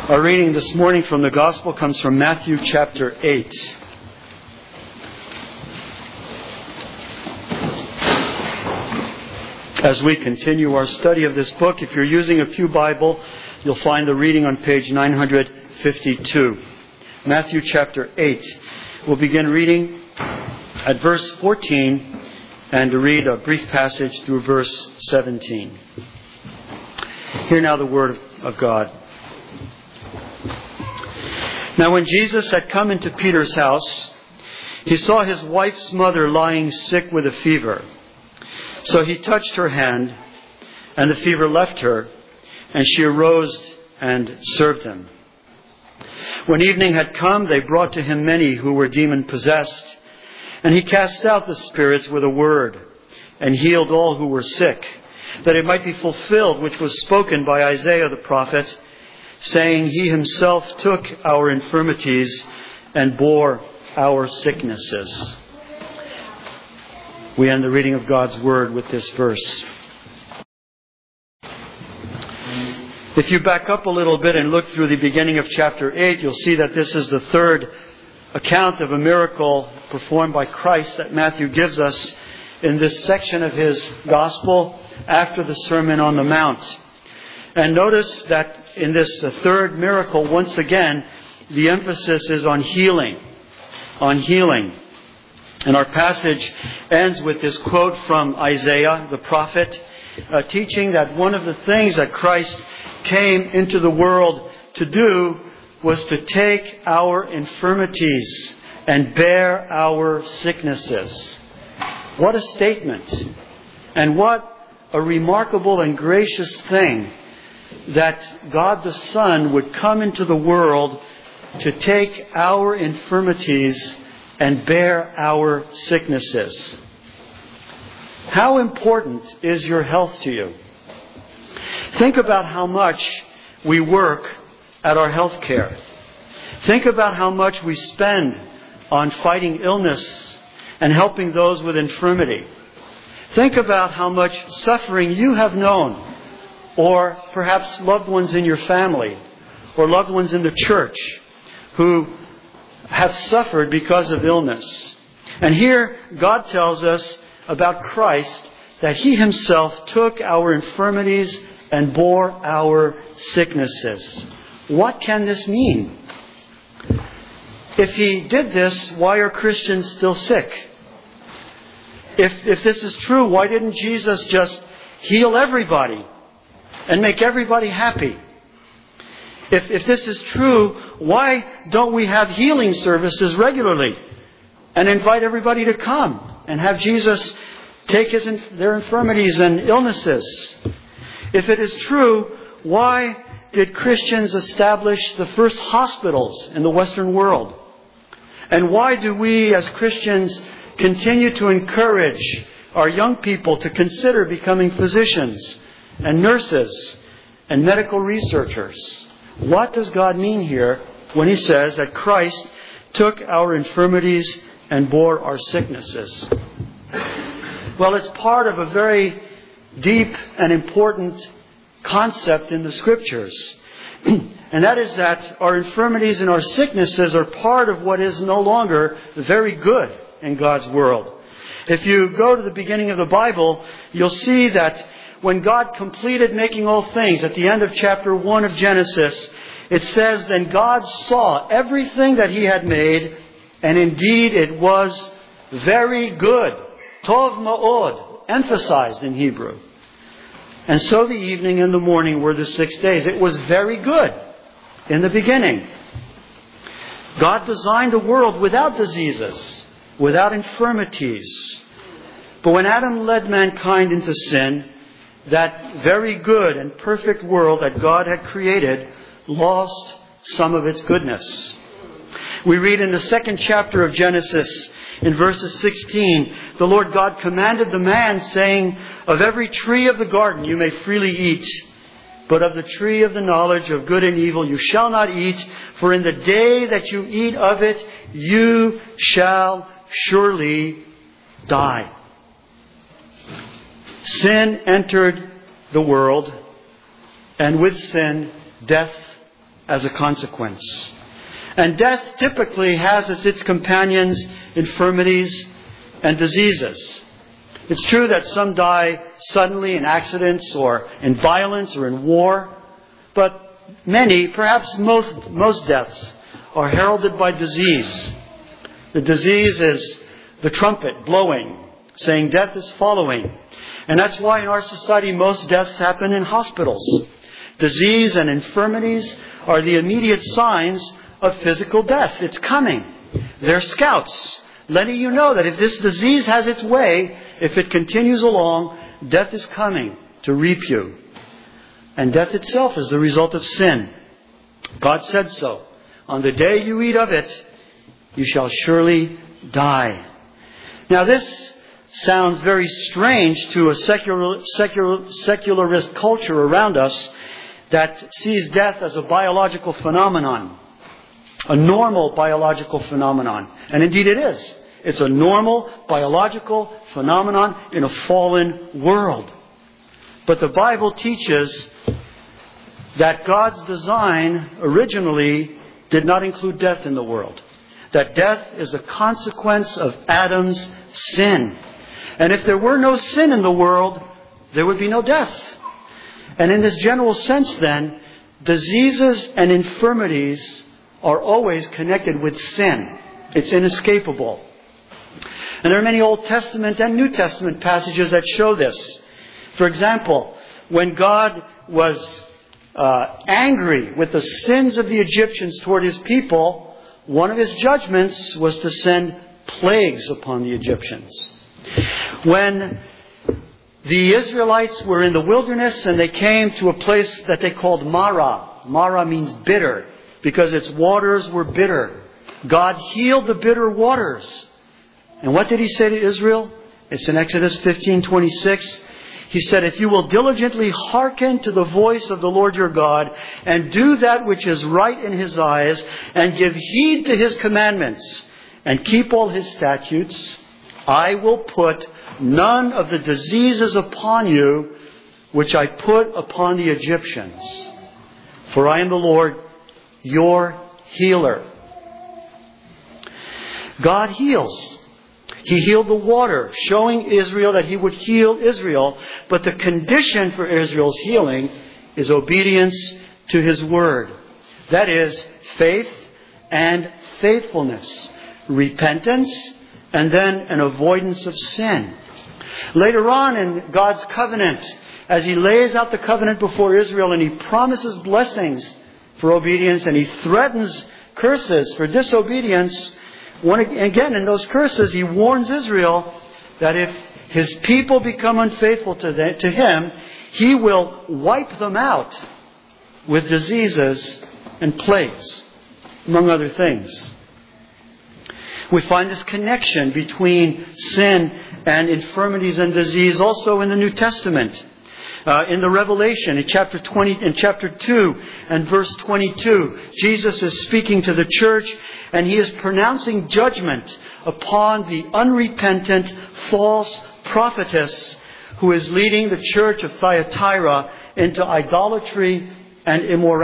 Our reading this morning from the Gospel comes from Matthew chapter 8. As we continue our study of this book, if you're using a Pew Bible, you'll find the reading on page 952. Matthew chapter 8. We'll begin reading at verse 14 and to read a brief passage through verse 17. Hear now the word of God. Now when Jesus had come into Peter's house, he saw his wife's mother lying sick with a fever. So he touched her hand, and the fever left her, and she arose and served him. When evening had come, they brought to him many who were demon-possessed, and he cast out the spirits with a word, and healed all who were sick, that it might be fulfilled which was spoken by Isaiah the prophet, saying, He himself took our infirmities and bore our sicknesses. We end the reading of God's Word with this verse. If you back up a little bit and look through the beginning of chapter 8, you'll see that this is the third account of a miracle performed by Christ that Matthew gives us in this section of his Gospel after the Sermon on the Mount. And notice that in this third miracle, once again, the emphasis is on healing. On healing. And our passage ends with this quote from Isaiah, the prophet, teaching that one of the things that Christ came into the world to do was to take our infirmities and bear our sicknesses. What a statement. And what a remarkable and gracious thing that God the Son would come into the world to take our infirmities and bear our sicknesses. How important is your health to you? Think about how much we work at our health care. Think about how much we spend on fighting illness and helping those with infirmity. Think about how much suffering you have known, or perhaps loved ones in your family, or loved ones in the church who have suffered because of illness. And here God tells us about Christ that He Himself took our infirmities and bore our sicknesses. What can this mean? If He did this, why are Christians still sick? If this is true, why didn't Jesus just heal everybody and make everybody happy? If this is true, why don't we have healing services regularly and invite everybody to come and have Jesus take their infirmities and illnesses? If it is true, why did Christians establish the first hospitals in the Western world? And why do we as Christians continue to encourage our young people to consider becoming physicians and nurses and medical researchers? What does God mean here when He says that Christ took our infirmities and bore our sicknesses? Well, it's part of a very deep and important concept in the Scriptures. And that is that our infirmities and our sicknesses are part of what is no longer very good in God's world. If you go to the beginning of the Bible, you'll see that when God completed making all things, at the end of chapter 1 of Genesis, it says, Then God saw everything that He had made, and indeed it was very good. Tov ma'od, emphasized in Hebrew. And so the evening and the morning were the 6 days. It was very good in the beginning. God designed a world without diseases, without infirmities. But when Adam led mankind into sin, that very good and perfect world that God had created lost some of its goodness. We read in the second chapter of Genesis, in verses 16, the Lord God commanded the man, saying, Of every tree of the garden you may freely eat, but of the tree of the knowledge of good and evil you shall not eat, for in the day that you eat of it, you shall surely die. Sin entered the world, and with sin, death as a consequence. And death typically has as its companions infirmities and diseases. It's true that some die suddenly in accidents or in violence or in war, but many, perhaps most deaths are heralded by disease. The disease is the trumpet blowing, saying death is following. And that's why in our society most deaths happen in hospitals. Disease and infirmities are the immediate signs of physical death. It's coming. They're scouts, letting you know that if this disease has its way, if it continues along, death is coming to reap you. And death itself is the result of sin. God said so. On the day you eat of it, you shall surely die. Now this sounds very strange to a secularist culture around us that sees death as a biological phenomenon. A normal biological phenomenon. And indeed it is. It's a normal biological phenomenon in a fallen world. But the Bible teaches that God's design originally did not include death in the world. That death is a consequence of Adam's sin. And if there were no sin in the world, there would be no death. And in this general sense then, diseases and infirmities are always connected with sin. It's inescapable. And there are many Old Testament and New Testament passages that show this. For example, when God was angry with the sins of the Egyptians toward His people, one of His judgments was to send plagues upon the Egyptians. When the Israelites were in the wilderness and they came to a place that they called Marah. Marah means bitter, because its waters were bitter. God healed the bitter waters. And what did He say to Israel? It's in Exodus 15:26. He said, if you will diligently hearken to the voice of the Lord your God and do that which is right in His eyes and give heed to His commandments and keep all His statutes, I will put none of the diseases upon you which I put upon the Egyptians. For I am the Lord, your healer. God heals. He healed the water, showing Israel that He would heal Israel. But the condition for Israel's healing is obedience to His word. That is, faith and faithfulness. Repentance and then an avoidance of sin. Later on in God's covenant, as He lays out the covenant before Israel and He promises blessings for obedience and He threatens curses for disobedience, again in those curses He warns Israel that if His people become unfaithful to Him, He will wipe them out with diseases and plagues, among other things. We find this connection between sin and infirmities and disease also in the New Testament. In the Revelation, in chapter 2 and verse 22, Jesus is speaking to the church and He is pronouncing judgment upon the unrepentant false prophetess who is leading the church of Thyatira into idolatry and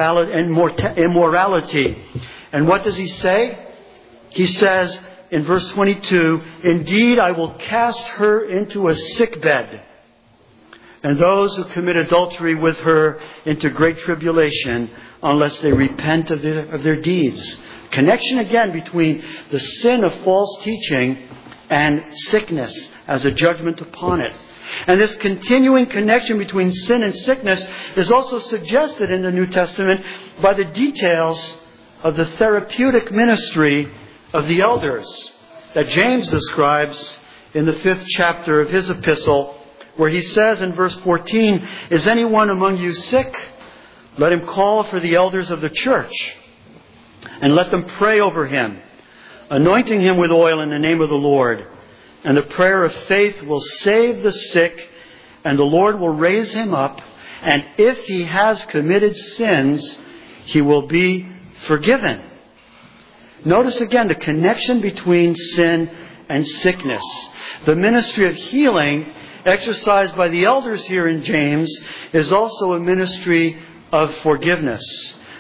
immorality. And what does He say? He says in verse 22, indeed, I will cast her into a sickbed, and those who commit adultery with her into great tribulation, unless they repent of their deeds. Connection again between the sin of false teaching and sickness as a judgment upon it. And this continuing connection between sin and sickness is also suggested in the New Testament by the details of the therapeutic ministry of the elders that James describes in the 5th chapter of his epistle, where he says in verse 14, is anyone among you sick? Let him call for the elders of the church and let them pray over him, anointing him with oil in the name of the Lord. And the prayer of faith will save the sick, and the Lord will raise him up. And if he has committed sins, he will be forgiven. Notice again the connection between sin and sickness. The ministry of healing exercised by the elders here in James is also a ministry of forgiveness.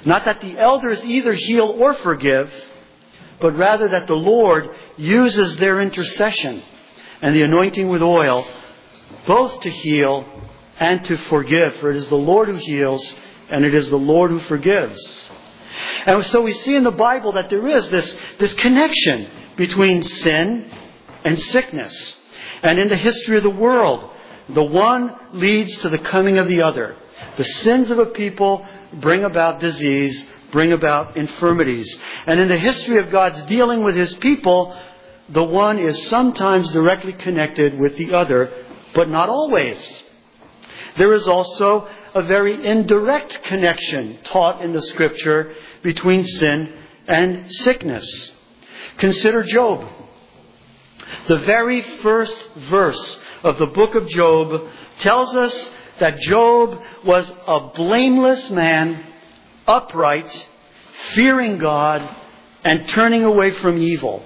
Not that the elders either heal or forgive, but rather that the Lord uses their intercession and the anointing with oil both to heal and to forgive. For it is the Lord who heals and it is the Lord who forgives. And so we see in the Bible that there is this connection between sin and sickness. And in the history of the world, the one leads to the coming of the other. The sins of a people bring about disease, bring about infirmities. And in the history of God's dealing with His people, the one is sometimes directly connected with the other, but not always. There is also a very indirect connection taught in the Scripture between sin and sickness. Consider Job. The very first verse of the book of Job tells us that Job was a blameless man, upright, fearing God, and turning away from evil.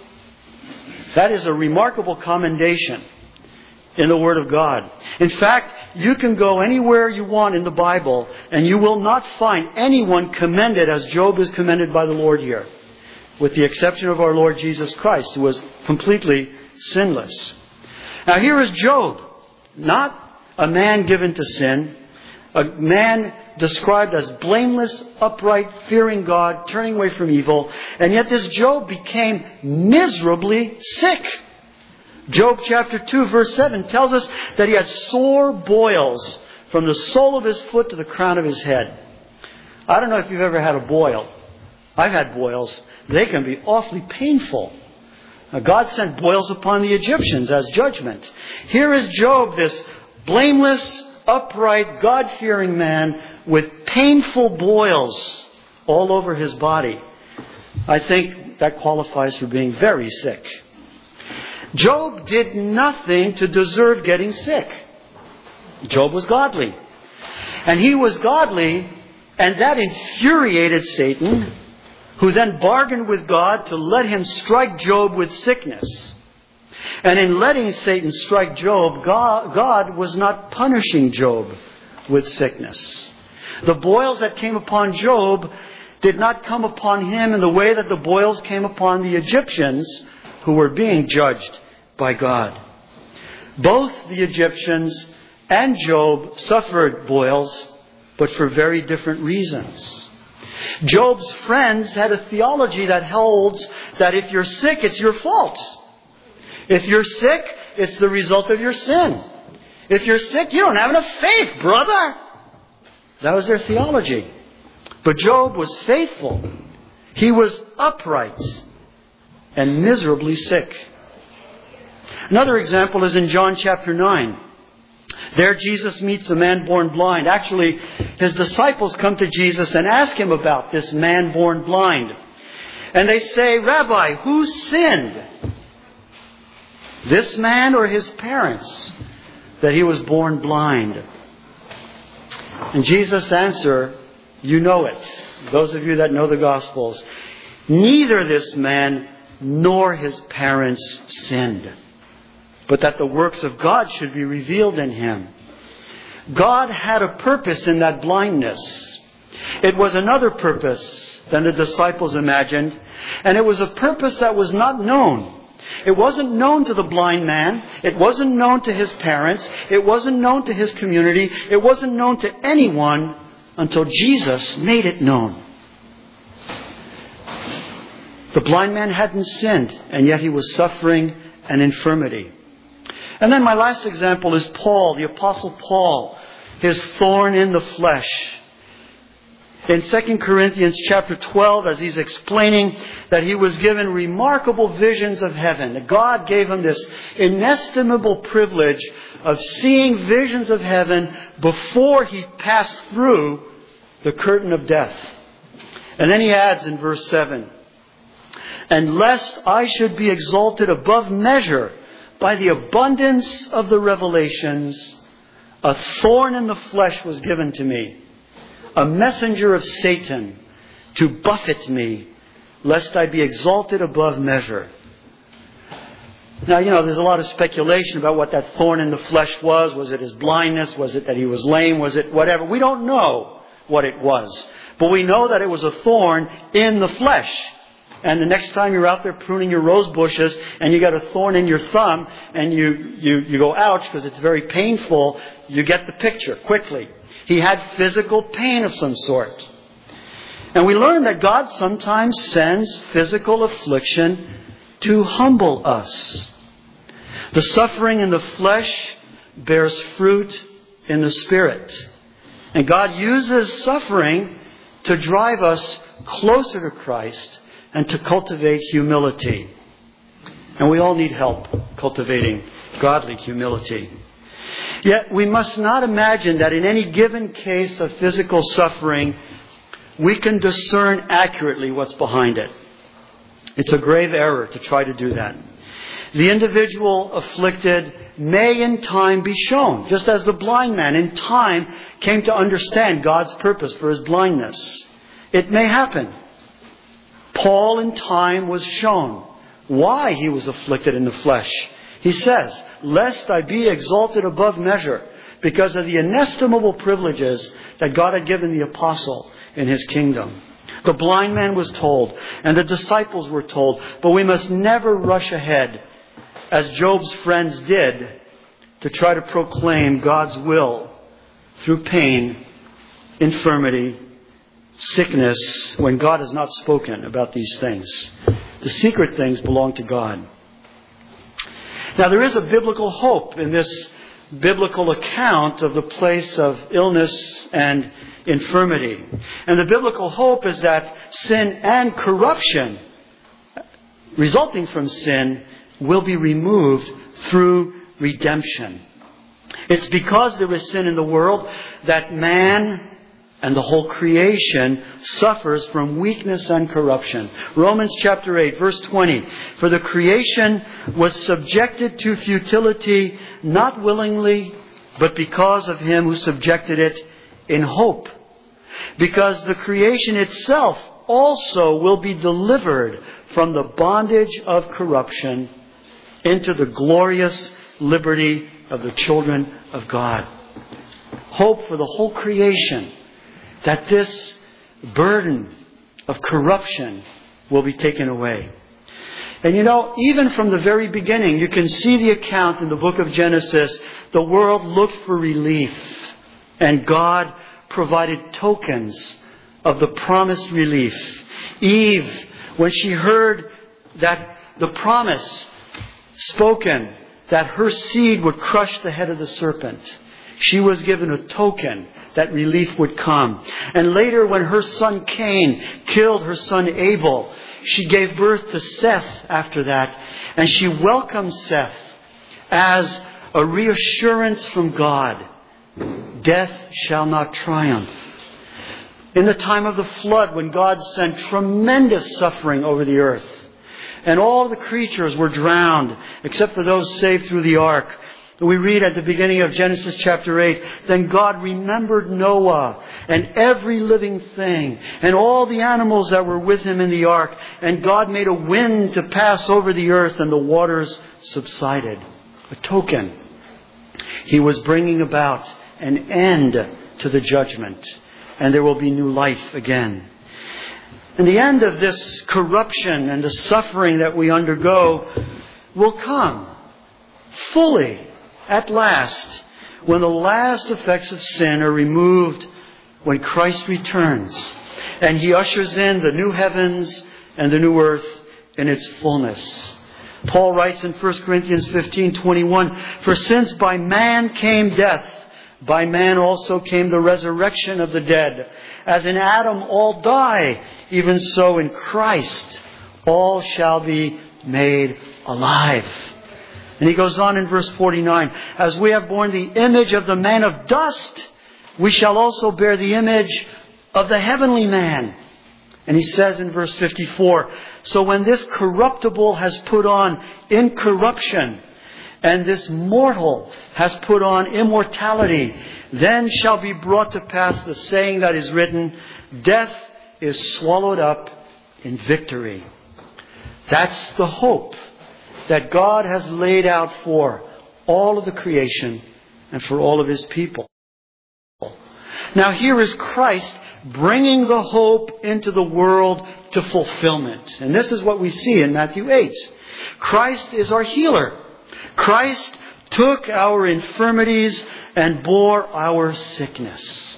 That is a remarkable commendation in the Word of God. In fact, you can go anywhere you want in the Bible and you will not find anyone commended as Job is commended by the Lord here, with the exception of our Lord Jesus Christ, who was completely sinless. Now here is Job, not a man given to sin, a man described as blameless, upright, fearing God, turning away from evil, and yet this Job became miserably sick. Job chapter 2 verse 7 tells us that he had sore boils from the sole of his foot to the crown of his head. I don't know if you've ever had a boil. I've had boils. They can be awfully painful. Now, God sent boils upon the Egyptians as judgment. Here is Job, this blameless, upright, God-fearing man with painful boils all over his body. I think that qualifies for being very sick. Job did nothing to deserve getting sick. Job was godly. And he was godly, and that infuriated Satan, who then bargained with God to let him strike Job with sickness. And in letting Satan strike Job, God was not punishing Job with sickness. The boils that came upon Job did not come upon him in the way that the boils came upon the Egyptians who were being judged by God. Both the Egyptians and Job suffered boils, but for very different reasons. Job's friends had a theology that holds that if you're sick, it's your fault. If you're sick, it's the result of your sin. If you're sick, you don't have enough faith, brother. That was their theology. But Job was faithful. He was upright and miserably sick. Another example is in John chapter 9. There Jesus meets a man born blind. Actually, his disciples come to Jesus and ask him about this man born blind. And they say, Rabbi, who sinned? This man or his parents, that he was born blind? And Jesus' answer, you know it. Those of you that know the Gospels. Neither this man nor his parents sinned, but that the works of God should be revealed in him. God had a purpose in that blindness. It was another purpose than the disciples imagined, and it was a purpose that was not known. It wasn't known to the blind man. It wasn't known to his parents. It wasn't known to his community. It wasn't known to anyone until Jesus made it known. The blind man hadn't sinned, and yet he was suffering an infirmity. And then my last example is Paul, the Apostle Paul, his thorn in the flesh. In 2 Corinthians chapter 12, as he's explaining that he was given remarkable visions of heaven, that God gave him this inestimable privilege of seeing visions of heaven before he passed through the curtain of death. And then he adds in verse 7, and lest I should be exalted above measure by the abundance of the revelations, a thorn in the flesh was given to me, a messenger of Satan to buffet me, lest I be exalted above measure. Now, there's a lot of speculation about what that thorn in the flesh was. Was it his blindness? Was it that he was lame? Was it whatever? We don't know. what it was. But we know that it was a thorn in the flesh. And the next time you're out there pruning your rose bushes and you got a thorn in your thumb and you go, ouch, because it's very painful, you get the picture quickly. He had physical pain of some sort. And we learn that God sometimes sends physical affliction to humble us. The suffering in the flesh bears fruit in the Spirit. And God uses suffering to drive us closer to Christ and to cultivate humility. And we all need help cultivating godly humility. Yet we must not imagine that in any given case of physical suffering, we can discern accurately what's behind it. It's a grave error to try to do that. The individual afflicted may in time be shown, just as the blind man in time came to understand God's purpose for his blindness. It may happen. Paul in time was shown why he was afflicted in the flesh. He says, lest I be exalted above measure because of the inestimable privileges that God had given the apostle in his kingdom. The blind man was told, and the disciples were told, but we must never rush ahead, as Job's friends did, to try to proclaim God's will through pain, infirmity, sickness, when God has not spoken about these things. The secret things belong to God. Now, there is a biblical hope in this biblical account of the place of illness and infirmity. And the biblical hope is that sin and corruption resulting from sin will be removed through redemption. It's because there is sin in the world that man and the whole creation suffers from weakness and corruption. Romans chapter 8, verse 20. For the creation was subjected to futility, not willingly, but because of him who subjected it in hope. Because the creation itself also will be delivered from the bondage of corruption into the glorious liberty of the children of God. Hope for the whole creation, that this burden of corruption will be taken away. And you know, even from the very beginning, you can see the account in the book of Genesis. The world looked for relief, and God provided tokens of the promised relief. Eve, when she heard that the promise spoken that her seed would crush the head of the serpent, she was given a token that relief would come. And later, when her son Cain killed her son Abel, she gave birth to Seth after that. And she welcomed Seth as a reassurance from God. Death shall not triumph. In the time of the flood, when God sent tremendous suffering over the earth, and all the creatures were drowned, except for those saved through the ark, we read at the beginning of Genesis chapter 8, then God remembered Noah and every living thing and all the animals that were with him in the ark. And God made a wind to pass over the earth and the waters subsided. A token. He was bringing about an end to the judgment. And there will be new life again. And the end of this corruption and the suffering that we undergo will come fully at last, when the last effects of sin are removed, when Christ returns and He ushers in the new heavens and the new earth in its fullness. Paul writes in 1 Corinthians 15:21, for since by man came death, by man also came the resurrection of the dead. As in Adam all die, even so in Christ all shall be made alive. And he goes on in verse 49, as we have borne the image of the man of dust, we shall also bear the image of the heavenly man. And he says in verse 54, so when this corruptible has put on incorruption, and this mortal has put on immortality, then shall be brought to pass the saying that is written, death is swallowed up in victory. That's the hope that God has laid out for all of the creation and for all of His people. Now here is Christ bringing the hope into the world to fulfillment. And this is what we see in Matthew 8. Christ is our healer. Christ took our infirmities and bore our sickness.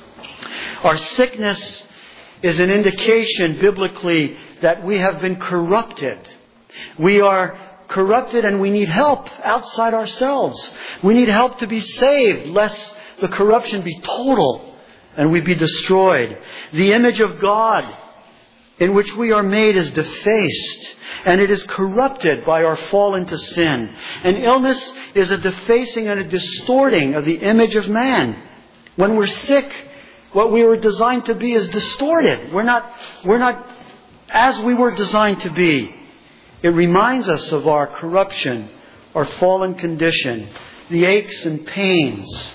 Our sickness is an indication biblically that we have been corrupted. We are corrupted and we need help outside ourselves. We need help to be saved, lest the corruption be total and we be destroyed. The image of God in which we are made is defaced, and it is corrupted by our fall into sin. And illness is a defacing and a distorting of the image of man. When we're sick, what we were designed to be is distorted. We're not as we were designed to be. It reminds us of our corruption, our fallen condition, the aches and pains,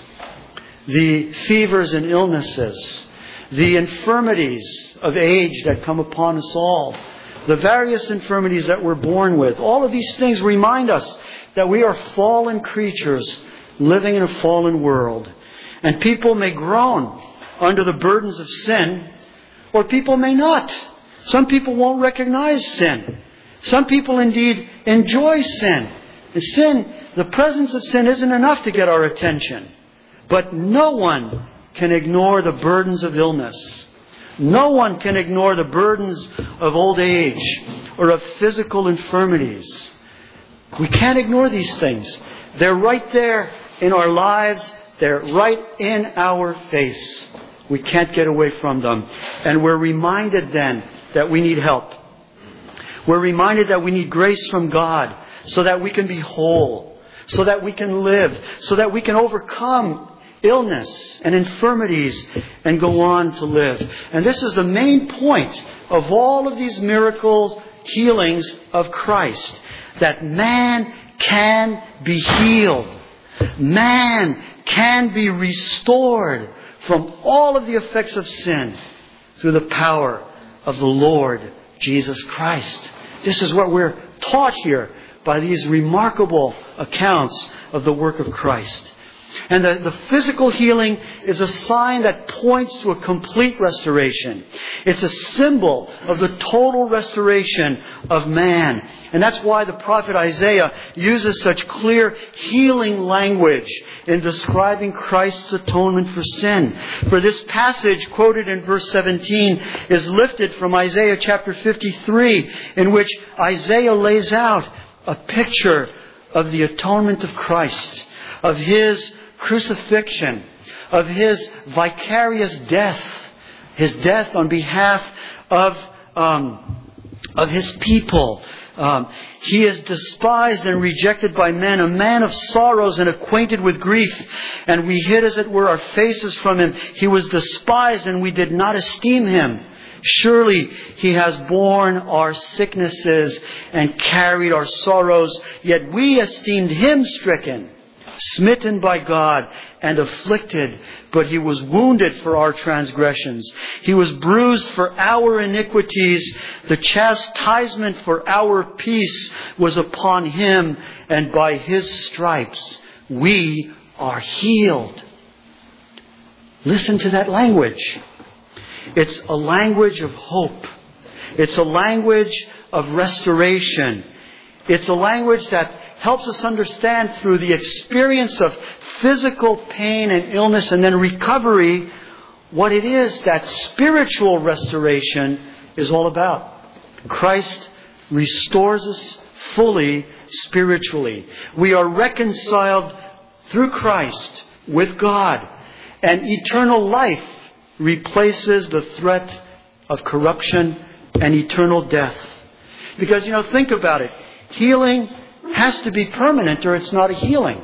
the fevers and illnesses, the infirmities of age that come upon us all, the various infirmities that we're born with. All of these things remind us that we are fallen creatures living in a fallen world. And people may groan under the burdens of sin, or people may not. Some people won't recognize sin. Some people indeed enjoy sin. The presence of sin isn't enough to get our attention. But no one can ignore the burdens of illness. No one can ignore the burdens of old age or of physical infirmities. We can't ignore these things. They're right there in our lives. They're right in our face. We can't get away from them. And we're reminded then that we need help. We're reminded that we need grace from God so that we can be whole, so that we can live, so that we can overcome illness and infirmities and go on to live. And this is the main point of all of these miracles, healings of Christ, that man can be healed. Man can be restored from all of the effects of sin through the power of the Lord Jesus Christ. This is what we're taught here by these remarkable accounts of the work of Christ. And the physical healing is a sign that points to a complete restoration. It's a symbol of the total restoration of man. And that's why the prophet Isaiah uses such clear healing language in describing Christ's atonement for sin. For this passage quoted in verse 17 is lifted from Isaiah chapter 53, in which Isaiah lays out a picture of the atonement of Christ, of His crucifixion, of His vicarious death, His death on behalf of His people. He is despised and rejected by men, a man of sorrows and acquainted with grief. And we hid, as it were, our faces from Him. He was despised and we did not esteem Him. Surely He has borne our sicknesses and carried our sorrows. Yet we esteemed Him stricken, smitten by God, and afflicted. But He was wounded for our transgressions. He was bruised for our iniquities. The chastisement for our peace was upon Him, and by His stripes we are healed. Listen to that language. It's a language of hope. It's a language of restoration. It's a language that helps us understand through the experience of physical pain and illness and then recovery what it is that spiritual restoration is all about. Christ restores us fully spiritually. We are reconciled through Christ with God, and eternal life replaces the threat of corruption and eternal death. Because, think about it. Healing has to be permanent or it's not a healing.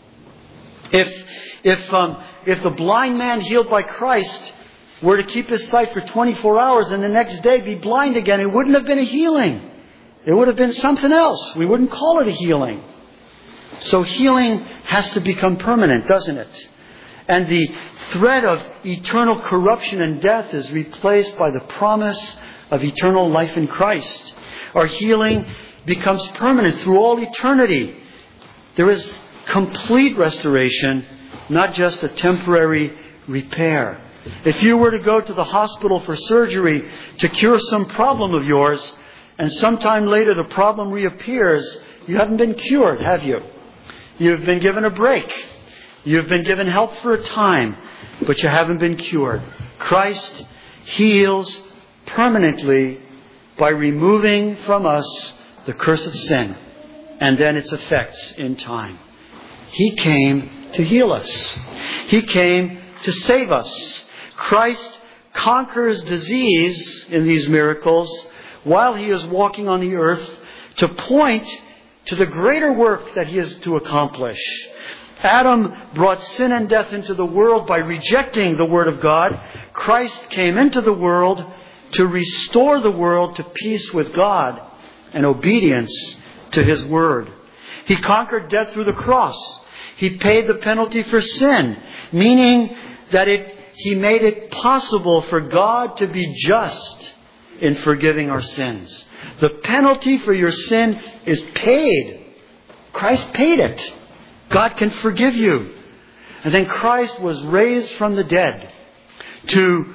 If the blind man healed by Christ were to keep his sight for 24 hours and the next day be blind again, it wouldn't have been a healing. It would have been something else. We wouldn't call it a healing. So healing has to become permanent, doesn't it? And the threat of eternal corruption and death is replaced by the promise of eternal life in Christ. Our healing becomes permanent through all eternity. There is complete restoration, not just a temporary repair. If you were to go to the hospital for surgery to cure some problem of yours, and sometime later the problem reappears, you haven't been cured, have you? You've been given a break. You've been given help for a time, but you haven't been cured. Christ heals permanently by removing from us the curse of sin and then its effects in time. He came to heal us. He came to save us. Christ conquers disease in these miracles while He is walking on the earth to point to the greater work that He is to accomplish. Adam brought sin and death into the world by rejecting the Word of God. Christ came into the world to restore the world to peace with God and obedience to His Word. He conquered death through the cross. He paid the penalty for sin, meaning that He made it possible for God to be just in forgiving our sins. The penalty for your sin is paid. Christ paid it. God can forgive you. And then Christ was raised from the dead to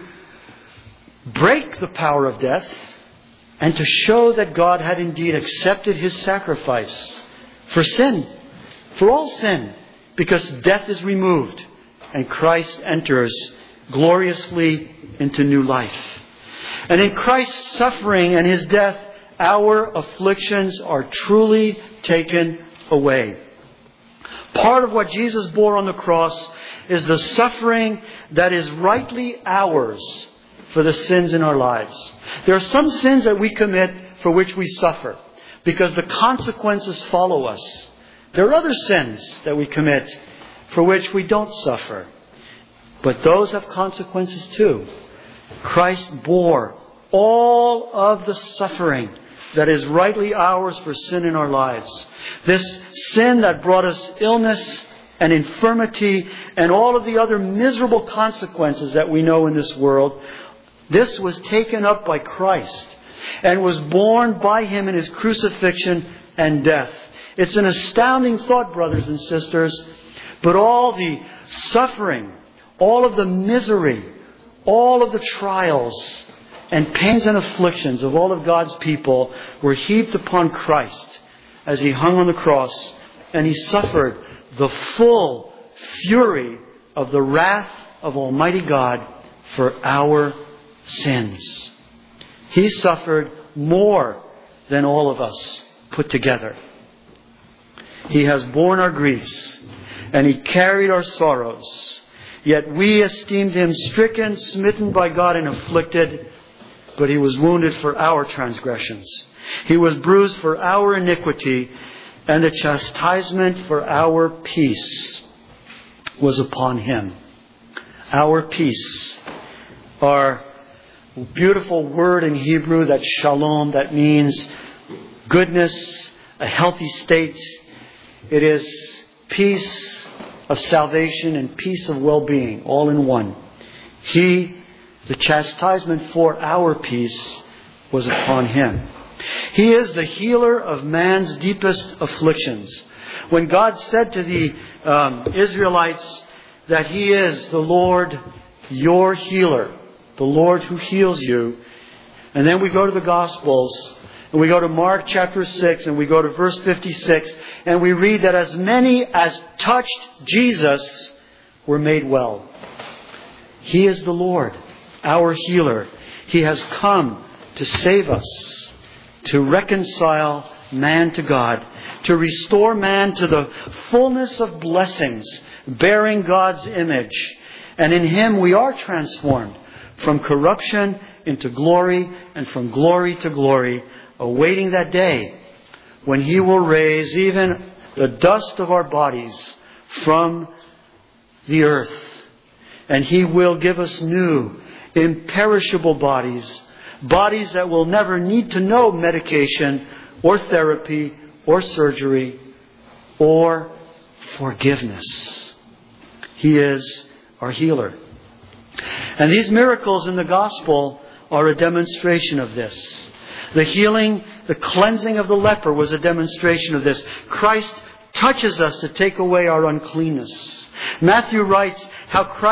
break the power of death and to show that God had indeed accepted His sacrifice for sin, for all sin, because death is removed and Christ enters gloriously into new life. And in Christ's suffering and His death, our afflictions are truly taken away. Part of what Jesus bore on the cross is the suffering that is rightly ours for the sins in our lives. There are some sins that we commit for which we suffer because the consequences follow us. There are other sins that we commit for which we don't suffer. But those have consequences too. Christ bore all of the suffering that is rightly ours for sin in our lives. This sin that brought us illness and infirmity and all of the other miserable consequences that we know in this world, this was taken up by Christ and was borne by Him in His crucifixion and death. It's an astounding thought, brothers and sisters, but all the suffering, all of the misery, all of the trials and pains and afflictions of all of God's people were heaped upon Christ as He hung on the cross, and He suffered the full fury of the wrath of Almighty God for our sins. He suffered more than all of us put together. He has borne our griefs and He carried our sorrows. Yet we esteemed Him stricken, smitten by God, and afflicted. But He was wounded for our transgressions. He was bruised for our iniquity, and the chastisement for our peace was upon Him. Our peace. Our beautiful word in Hebrew, that shalom, that means goodness, a healthy state. It is peace of salvation and peace of well-being, all in one. The chastisement for our peace was upon Him. He is the healer of man's deepest afflictions. When God said to the Israelites that He is the Lord, your healer, the Lord who heals you, and then we go to the Gospels, and we go to Mark chapter 6, and we go to verse 56, and we read that as many as touched Jesus were made well. He is the Lord, our healer. He has come to save us, to reconcile man to God, to restore man to the fullness of blessings, bearing God's image. And in Him we are transformed from corruption into glory, and from glory to glory, awaiting that day when He will raise even the dust of our bodies from the earth. And He will give us new, imperishable bodies, bodies that will never need to know medication or therapy or surgery or forgiveness. He is our healer. And these miracles in the gospel are a demonstration of this. The healing, the cleansing of the leper was a demonstration of this. Christ touches us to take away our uncleanness. Matthew writes how Christ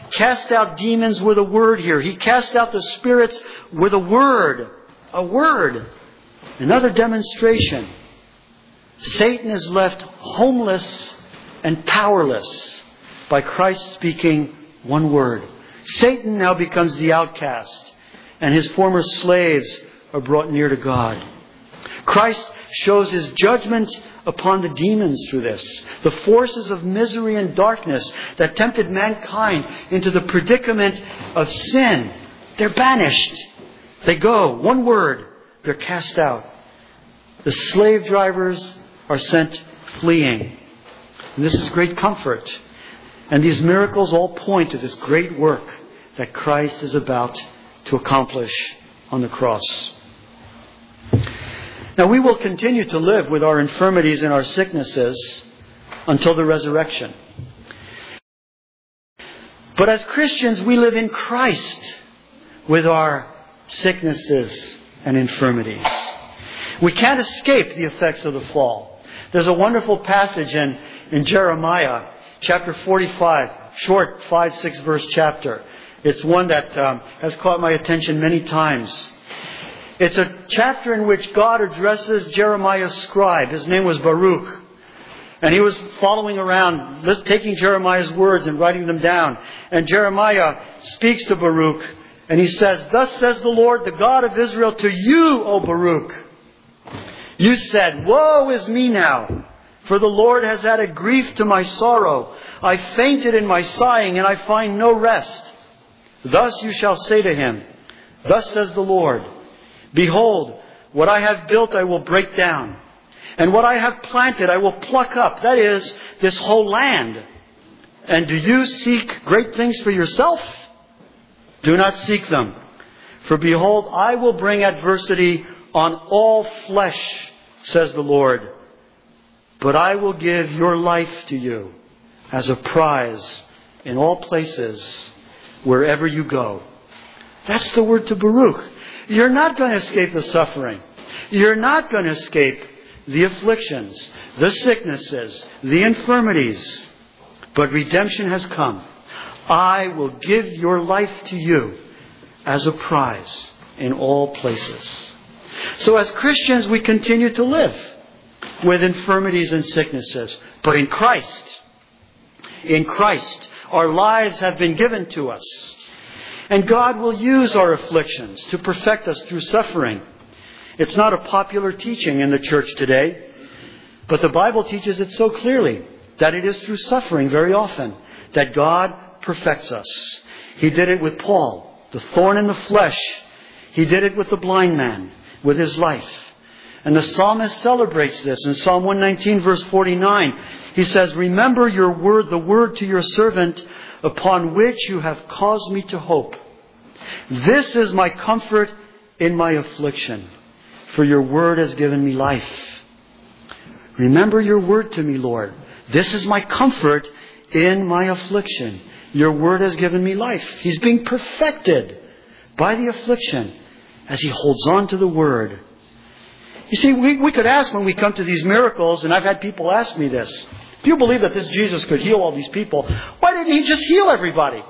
cast out demons with a word here. He cast out the spirits with a word. A word. Another demonstration. Satan is left homeless and powerless by Christ speaking one word. Satan now becomes the outcast, and his former slaves are brought near to God. Christ shows His judgment upon the demons through this. The forces of misery and darkness that tempted mankind into the predicament of sin, they're banished. They go. One word, they're cast out. The slave drivers are sent fleeing. And this is great comfort. And these miracles all point to this great work that Christ is about to accomplish on the cross. Now we will continue to live with our infirmities and our sicknesses until the resurrection. But as Christians, we live in Christ with our sicknesses and infirmities. We can't escape the effects of the fall. There's a wonderful passage in Jeremiah, chapter 45, short 5-6 verse chapter. It's one that has caught my attention many times. It's a chapter in which God addresses Jeremiah's scribe. His name was Baruch. And he was following around, taking Jeremiah's words and writing them down. And Jeremiah speaks to Baruch, and he says, "Thus says the Lord, the God of Israel, to you, O Baruch. You said, 'Woe is me now, for the Lord has added grief to my sorrow. I fainted in my sighing, and I find no rest.' Thus you shall say to him, 'Thus says the Lord, behold, what I have built I will break down, and what I have planted I will pluck up,' that is, this whole land. 'And do you seek great things for yourself? Do not seek them. For behold, I will bring adversity on all flesh, says the Lord. But I will give your life to you as a prize in all places, wherever you go.'" That's the word to Baruch. You're not going to escape the suffering. You're not going to escape the afflictions, the sicknesses, the infirmities. But redemption has come. I will give your life to you as a prize in all places. So as Christians, we continue to live with infirmities and sicknesses. But in Christ, our lives have been given to us. And God will use our afflictions to perfect us through suffering. It's not a popular teaching in the church today, but the Bible teaches it so clearly that it is through suffering very often that God perfects us. He did it with Paul, the thorn in the flesh. He did it with the blind man, with his life. And the psalmist celebrates this in Psalm 119 verse 49. He says, "Remember your word, the word to your servant, upon which you have caused me to hope. This is my comfort in my affliction, for your word has given me life." Remember your word to me, Lord. This is my comfort in my affliction. Your word has given me life. He's being perfected by the affliction as he holds on to the word. You see, we could ask when we come to these miracles, and I've had people ask me this, if you believe that this Jesus could heal all these people, why didn't he just heal everybody?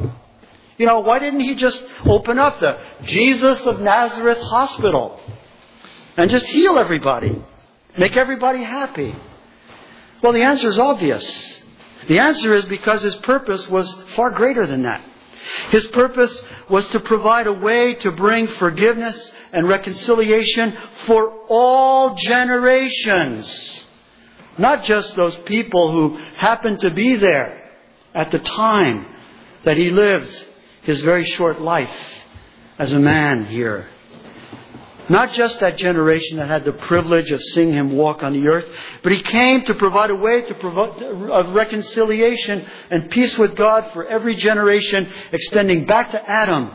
Why didn't he just open up the Jesus of Nazareth hospital and just heal everybody? Make everybody happy? Well, the answer is obvious. The answer is because his purpose was far greater than that. His purpose was to provide a way to bring forgiveness and reconciliation for all generations. Not just those people who happened to be there at the time that he lived his very short life as a man here. Not just that generation that had the privilege of seeing him walk on the earth, but he came to provide a way of reconciliation and peace with God for every generation, extending back to Adam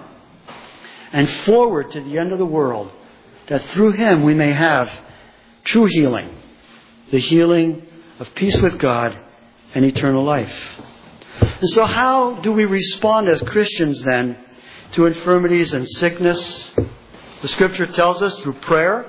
and forward to the end of the world, that through him we may have true healing, the healing of peace with God and eternal life. And so how do we respond as Christians then to infirmities and sickness? The Scripture tells us through prayer,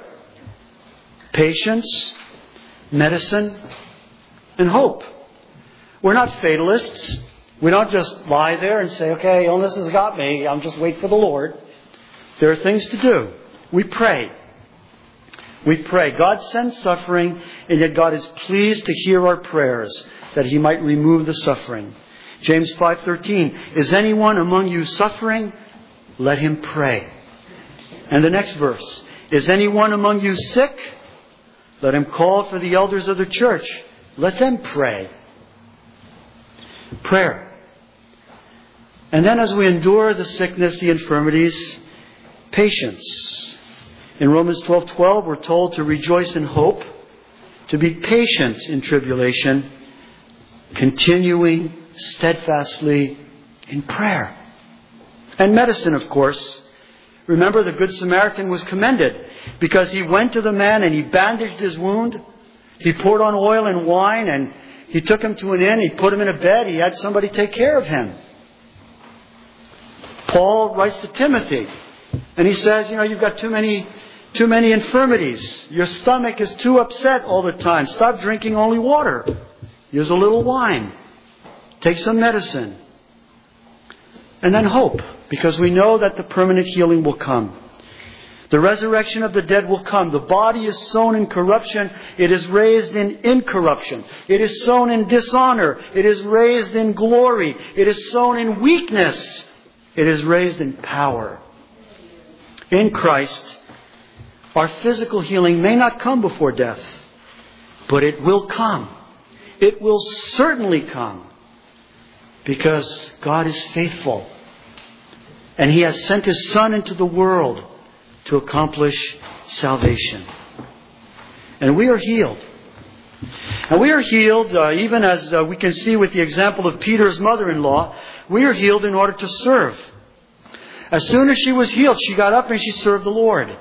patience, medicine, and hope. We're not fatalists. We don't just lie there and say, okay, illness has got me. I'm just waiting for the Lord. There are things to do. We pray. We pray. God sends suffering, and yet God is pleased to hear our prayers that He might remove the suffering. James 5:13, is anyone among you suffering? Let him pray. And the next verse, is anyone among you sick? Let him call for the elders of the church. Let them pray. Prayer. And then as we endure the sickness, the infirmities, patience. In Romans 12:12, we're told to rejoice in hope, to be patient in tribulation, continuing steadfastly in prayer. And medicine, of course. Remember, the Good Samaritan was commended because he went to the man and he bandaged his wound. He poured on oil and wine and he took him to an inn. He put him in a bed. He had somebody take care of him. Paul writes to Timothy and he says, you've got too many infirmities. Your stomach is too upset all the time. Stop drinking only water. Use a little wine. Take some medicine. And then hope, because we know that the permanent healing will come. The resurrection of the dead will come. The body is sown in corruption. It is raised in incorruption. It is sown in dishonor. It is raised in glory. It is sown in weakness. It is raised in power. In Christ, our physical healing may not come before death, but it will come. It will certainly come, because God is faithful. And He has sent His Son into the world to accomplish salvation. And we are healed. And we are healed, even as we can see with the example of Peter's mother-in-law, we are healed in order to serve. As soon as she was healed, she got up and she served the Lord.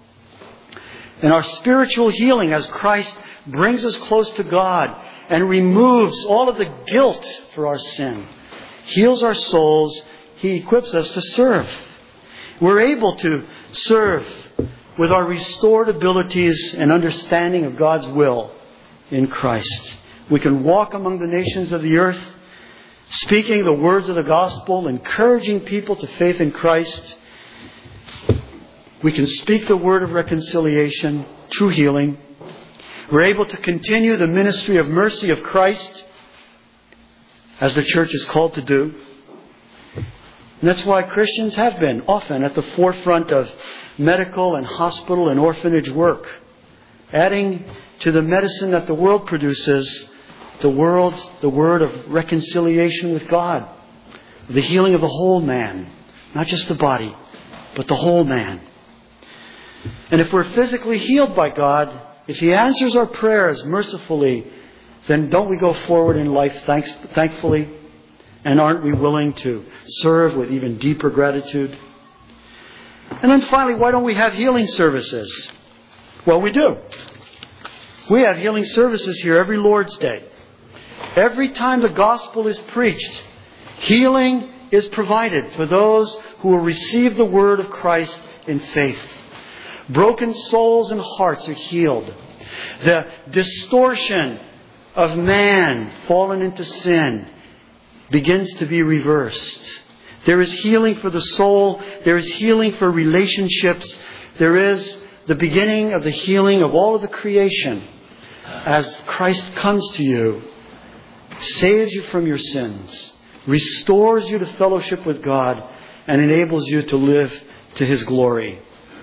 And our spiritual healing as Christ brings us close to God and removes all of the guilt for our sin, heals our souls, He equips us to serve. We're able to serve with our restored abilities and understanding of God's will in Christ. We can walk among the nations of the earth, speaking the words of the gospel, encouraging people to faith in Christ. We can speak the word of reconciliation, true healing. We're able to continue the ministry of mercy of Christ, as the church is called to do. And that's why Christians have been often at the forefront of medical and hospital and orphanage work, adding to the medicine that the world produces, the word of reconciliation with God, the healing of the whole man, not just the body, but the whole man. And if we're physically healed by God, if He answers our prayers mercifully, then don't we go forward in life thankfully? And aren't we willing to serve with even deeper gratitude? And then finally, why don't we have healing services? Well, we do. We have healing services here every Lord's Day. Every time the gospel is preached, healing is provided for those who will receive the word of Christ in faith. Broken souls and hearts are healed. The distortion of man fallen into sin begins to be reversed. There is healing for the soul. There is healing for relationships. There is the beginning of the healing of all of the creation as Christ comes to you, saves you from your sins, restores you to fellowship with God, and enables you to live to His glory.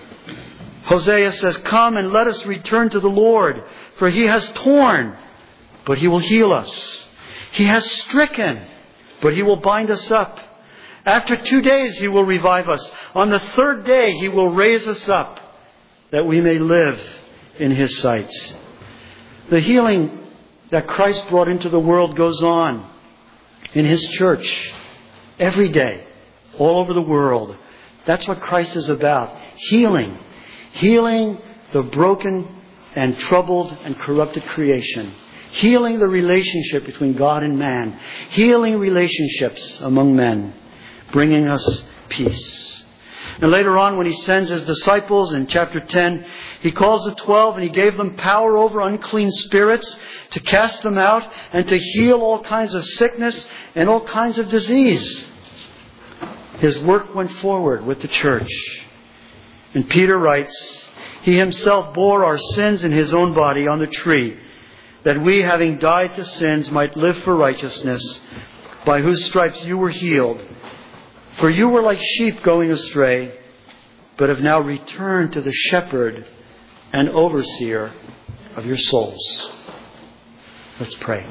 Hosea says, "Come and let us return to the Lord, for He has torn, but He will heal us. He has stricken, but He will bind us up. After 2 days He will revive us. On the third day He will raise us up, that we may live in His sight." The healing that Christ brought into the world goes on in His church every day, all over the world. That's what Christ is about. Healing. Healing the broken and troubled and corrupted creation. Healing the relationship between God and man. Healing relationships among men. Bringing us peace. And later on, when He sends His disciples in chapter 10, He calls the 12 and He gave them power over unclean spirits to cast them out and to heal all kinds of sickness and all kinds of disease. His work went forward with the church. And Peter writes, He Himself bore our sins in His own body on the tree, that we, having died to sins, might live for righteousness, by whose stripes you were healed. For you were like sheep going astray, but have now returned to the shepherd and overseer of your souls. Let's pray.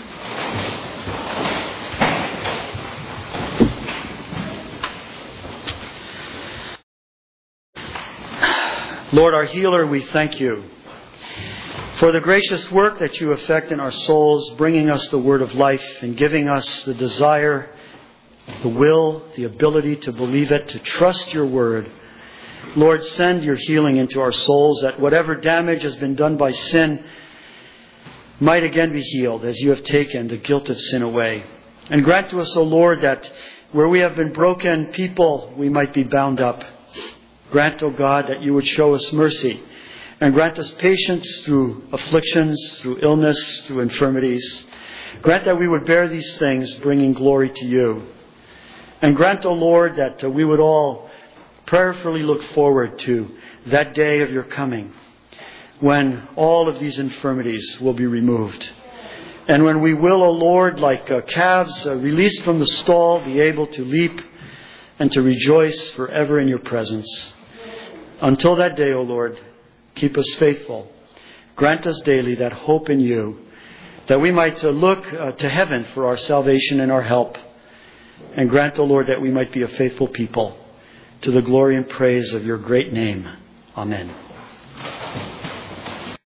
Lord, our healer, we thank you for the gracious work that you effect in our souls, bringing us the word of life and giving us the desire, the will, the ability to believe it, to trust your word. Lord, send your healing into our souls, that whatever damage has been done by sin might again be healed as you have taken the guilt of sin away. And grant to us, O Lord, that where we have been broken people, we might be bound up. Grant, O God, that you would show us mercy and grant us patience through afflictions, through illness, through infirmities. Grant that we would bear these things, bringing glory to you. And grant, O Lord, that we would all prayerfully look forward to that day of your coming, when all of these infirmities will be removed. And when we will, O Lord, like calves released from the stall, be able to leap and to rejoice forever in your presence. Until that day, O Lord, keep us faithful. Grant us daily that hope in you, that we might look to heaven for our salvation and our help. And grant, O Lord, that we might be a faithful people to the glory and praise of your great name. Amen.